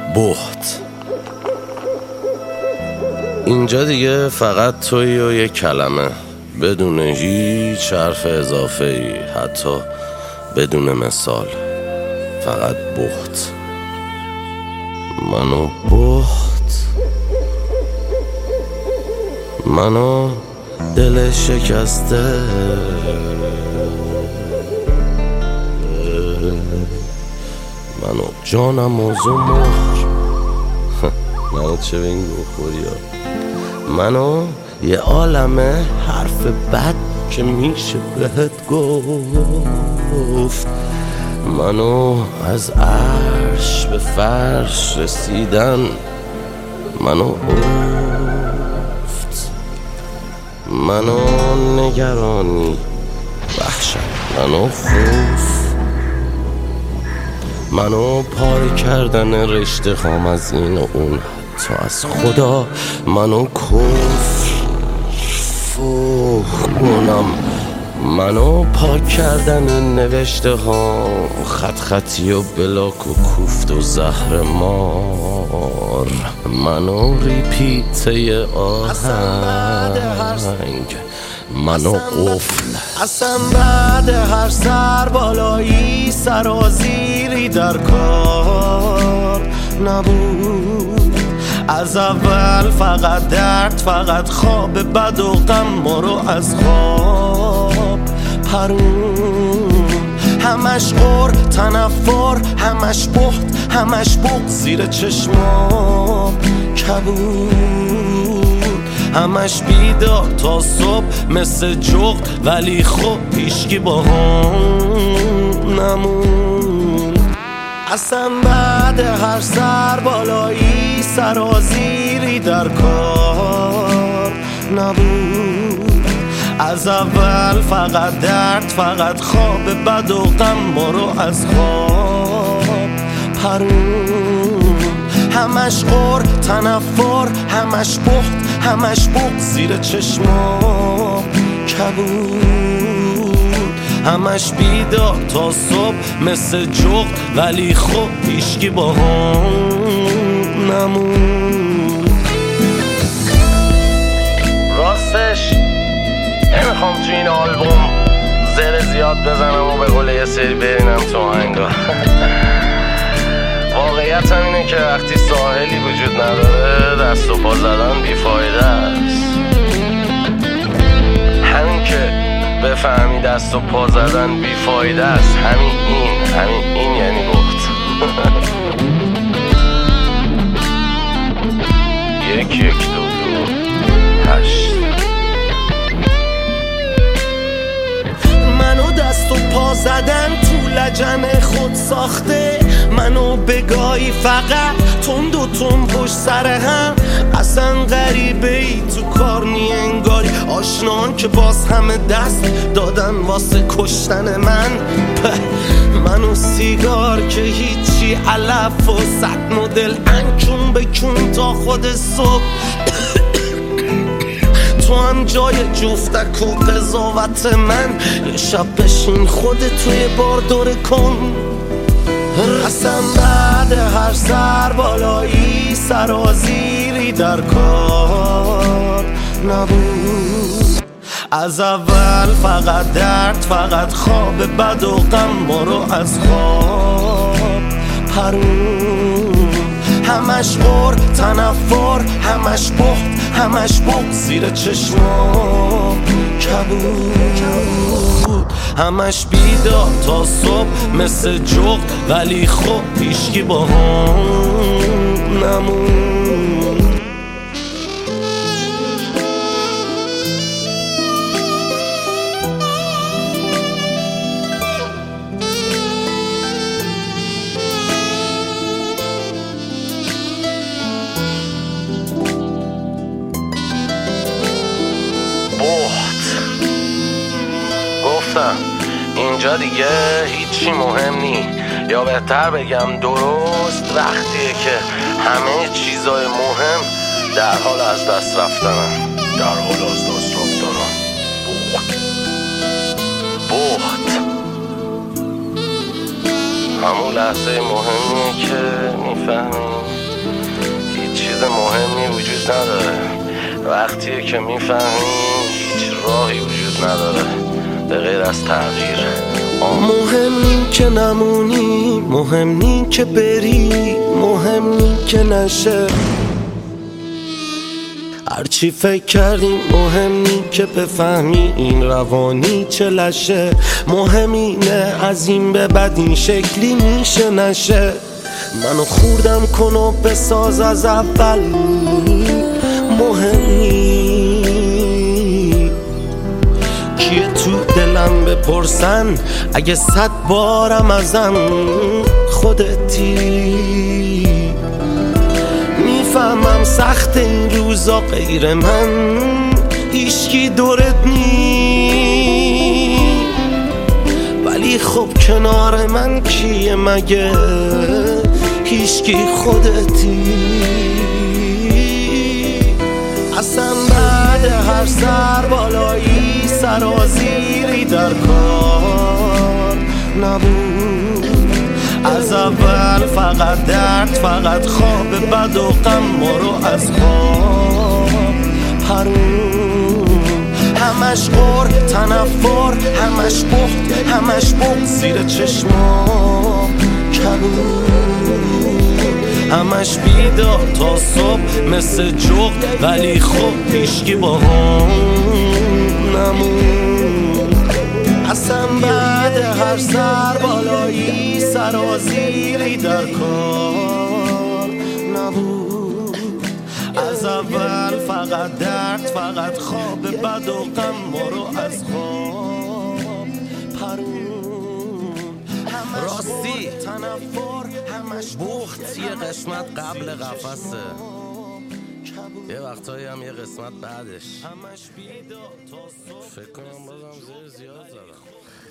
بهت. اینجا دیگه فقط تویی و یک کلمه، بدون هیچ حرف اضافه ای، حتی بدون مثال. فقط بهت. منو بهت، منو دل شکسته، منو جانم و زمخر. منو چه به این گوخوری ها، منو یه عالمه حرف بد که میشه بهت گفت، منو از عرش به فرش رسیدن، منو افت، منو نگرانی، وحشت، منو خوف، منو پاره کردن رشته خام از این و اون، حتی از خدا، منو کفر فوق کنم، منو پاک کردن این نوشته ها، خط خطی و بلاک و کوفت و زهر مار، منو ریپیته آهنگ، منو قفل. اصلا بعد هر سر بالایی سرازیری در کار نبود، از اول فقط درد، فقط خواب بد و غم ما رو از خواب پرون، همش غر تنفر، همش بخت، همش بغض زیر چشمام کبود، همش بیدار تا صبح مثل جغد، ولی خب هیچکی با هم نمون. اصلا بعد هر سر بالایی سرازیری در کار نبود، از اول فقط درد، فقط خواب بد و غم ما رو از خواب پرون، همش غر تنفر، همش بخت، همش بغض زیر چشمام کبود، همش بیدار تا صبح مثل جغد، ولی خب هیچکی با هم نمون. راستش نمیخوام تو این آلبوم زر زیاد بزنم و به قول یه سری برینم تو آهنگا. واقعیت هم اینه که وقتی ساحلی وجود نداره دست و پا زدن بیفایده است. همین که بفهمی دست و پا زدن بیفایده است، همین این یعنی بخت. یک یک دو دو هشت. منو دست و پا زدن تو لجن خود ساخته، منو بگاهی فقط تند و تند پشت سر هم، اصلا غریبه ای تو کار نی انگاری، آشنان که باز همه دست دادن واسه کشتن من، منو سیگار که هیچی علف و صد مدل انکون بکن تا خود صبح، تو هم جای جفتک و قضاوت من، یه شب بشین خودت توی بار دوره کن. اصلا بعد هر سر بالایی سرازیری در کار نبود، از اول فقط درد، فقط خواب بد و غم ما رو از خواب پرون، همش غر تنفر، همش بخت، همش بغض زیر چشمام کبود، همش بیدار تا صبح مثل جغد، ولی خب هیچکی با هم نمون. گفتم اینجا دیگه هیچی مهم نی، یا بهتر بگم درست وقتیه که همه چیزای مهم در حال از دست رفتنن. بخت همون لحظه مهمیه که میفهمی چیز مهمی وجود نداره. وقتیه که میفهمی هیچ راهی وجود نداره به غیر از تغییر. مهم نی که نمونی، مهم نی که بری، مهم نی که نشه. هرچی فکر کردیم مهم نی که بفهمی این روانی چه لشه. مهم اینه از این به بعد این شکلی میشه نشه. منو خوردم کن و بساز از اول، مهم نی کیه تو دلم بپرسن اگه 100 بارم ازم خودتی. میفهمم سخت این روزا غیر من هیچکی دورت نی، ولی خب کنار من کیه مگه هیچکی خودتی. اصلا بعد هر سر بالایی سرازیری در کار نبود. از اول فقط درد، فقط خواب بد و غم ما رو از خواب پرون. همش غر تنفر، همش بخت، همش بغض زیر چشما کبود. همش بیدار تا صبح مثل جغد، ولی خب هیچکی با هم نمون. اصلا بعد هر سر بالایی سرازیری در کار نبود. از اول فقط درد، فقط خواب بد و غم ما رو از خواب پرون. راستی تنفر، همش بخت یه قسمت قبل قفسه، یه وقتایی هم یه قسمت بعدش. همش بیدار تا صبح. فکر کنم بازم زیر زیاد زدم.